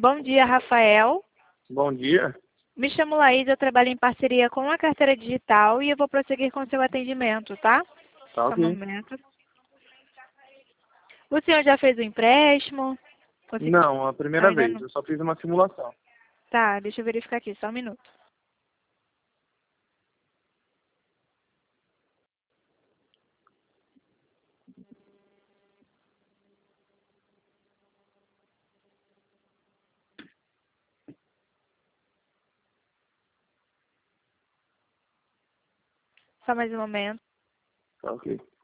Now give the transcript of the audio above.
Bom dia, Rafael. Bom dia. Me chamo Laís, eu trabalho em parceria com a Carteira Digital e eu vou prosseguir com o seu atendimento, tá? Tá Só um ok. momento. O senhor já fez o empréstimo? Não, a primeira Ainda vez. não. Eu só fiz uma simulação. Tá, deixa eu verificar aqui, só um minuto. Só mais um momento. Tá ok.